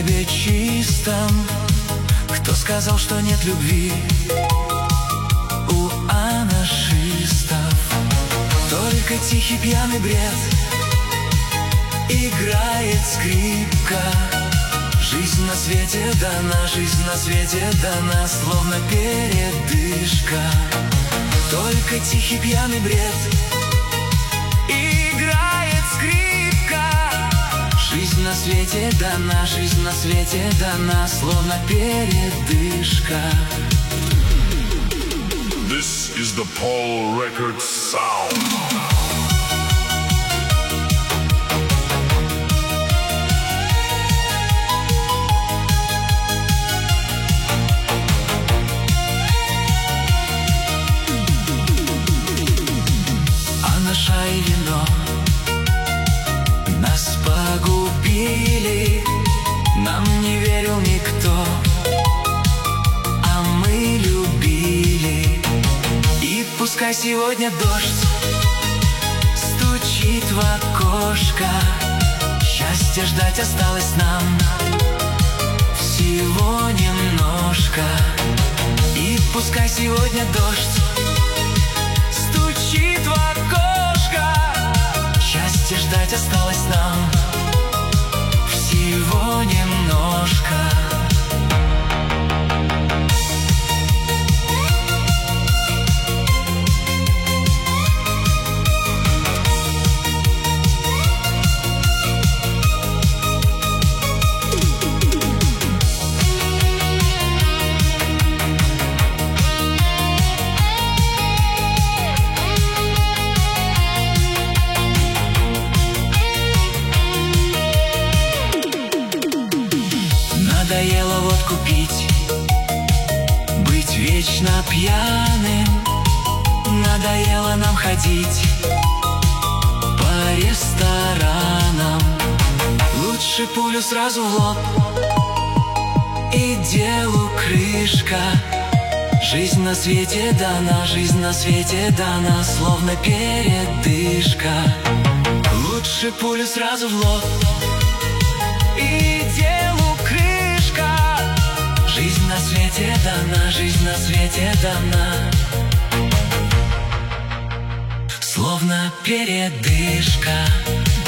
небе чистом. Кто сказал, что нет любви у анаршистов? Только тихий пьяный бред, играет скрипка. Жизнь на свете дана, жизнь на свете дана, словно передышка. Только тихий пьяный бред, играет скрипка. Жизнь на свете дана, жизнь на свете дана, словно передышка. This is the Paul Records sound. Анаша и вино нас погубили, нам не верил никто, а мы любили. И пускай сегодня дождь стучит в окошко, счастья ждать осталось нам всего немножко. И пускай сегодня дождь стучит в окошко, счастья ждать осталось нам всего немножко. Надоело водку пить, быть вечно пьяным. Надоело нам ходить по ресторанам. Лучше пулю сразу в лоб, и делу крышка. Жизнь на свете дана, жизнь на свете дана, словно передышка. Лучше пулю сразу в лоб, и делу крышка. Жизнь на свете дана, жизнь на свете дана, словно передышка.